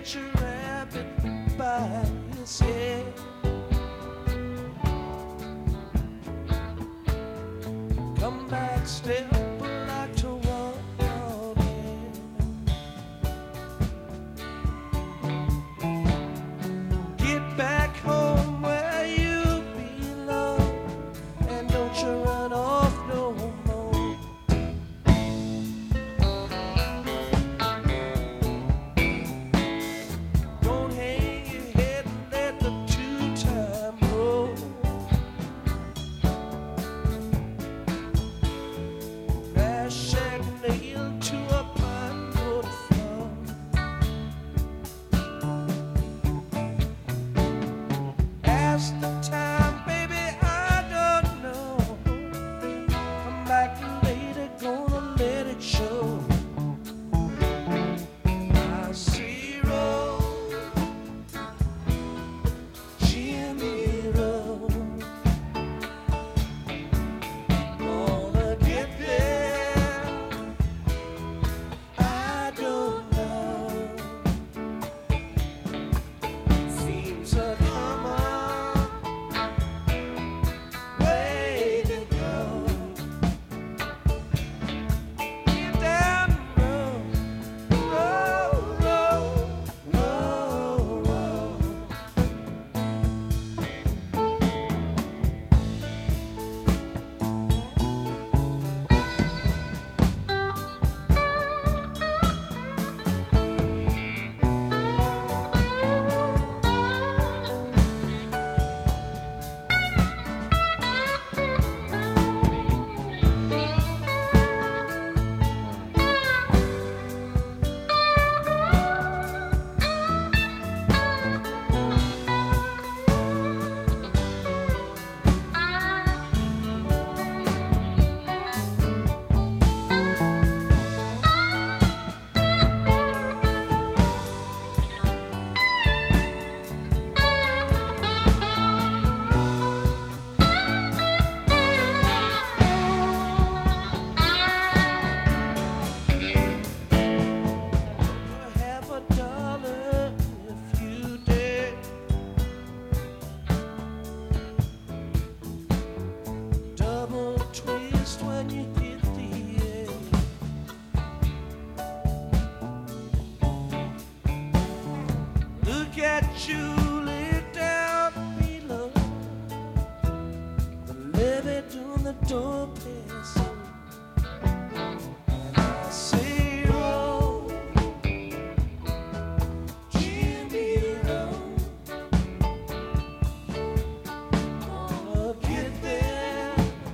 catch a rabbit by his head. Come back, step like to walk on in. Get back home where you belong, and don't you run off no more. Don't hang your head and let the two-time roll. Crash and nail to a pine wood floor. Ask the time, baby, I don't know. Come back later, gonna let it show. I see roll, Jimmy roll. Gonna get there, I don't know. Seems a common way to go. Get down the road, roll, roll, roll, roll. Have a dollar if you dare. Double twist when you hit the air. Look at you, look down below. The levy on the door passing. And I say, roll, Jimmy roll. Gonna get there,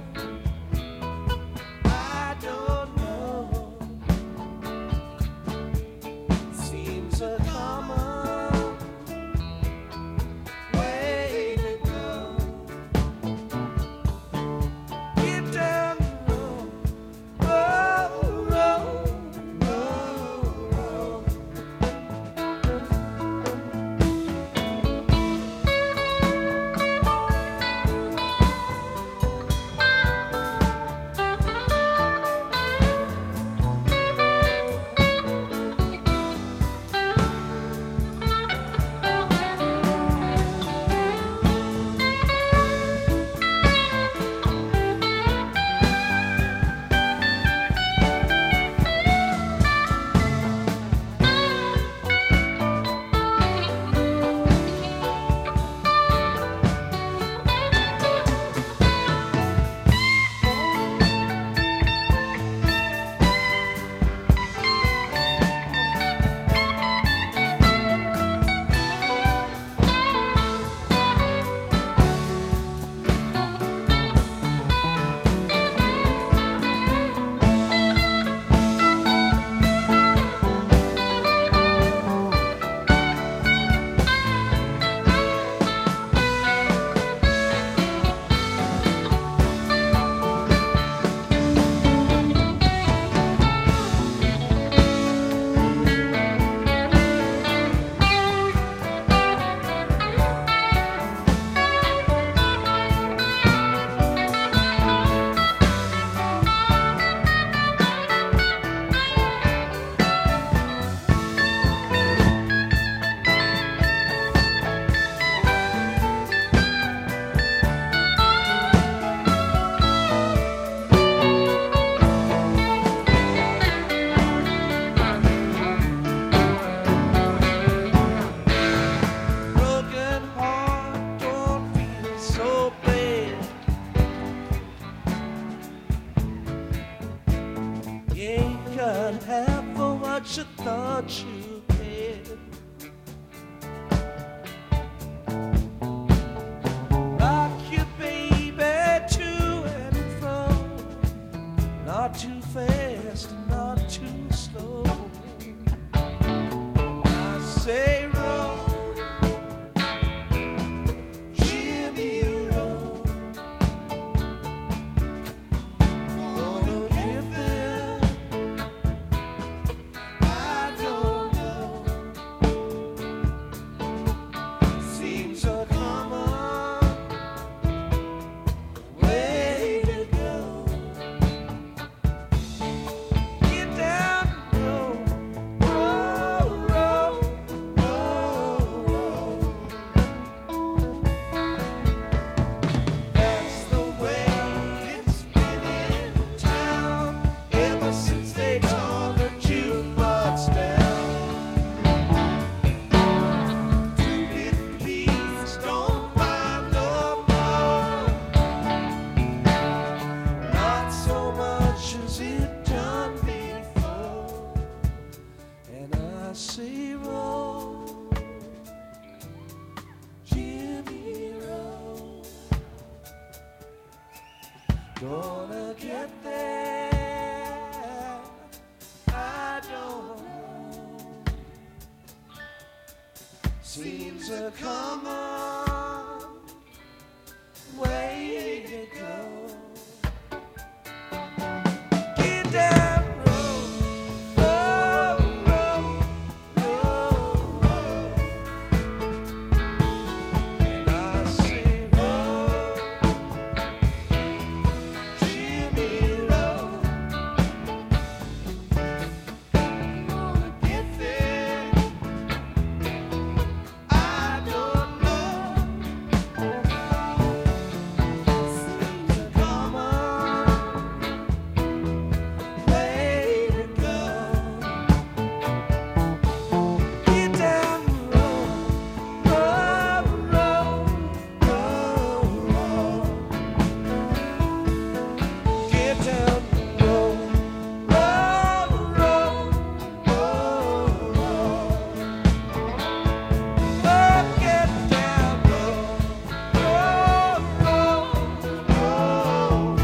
I don't know. Seems a common way to go. Get down the road, gonna get there? I don't know. Seems a common way to go. Get down the road, road, road, road. And I say, road, Jimmy Road. Gonna get there. I don't know. Seems a common way to go. Get down the road, road, road, road. Get down the road, road, road, road, road. Oh, get down the road, road, road,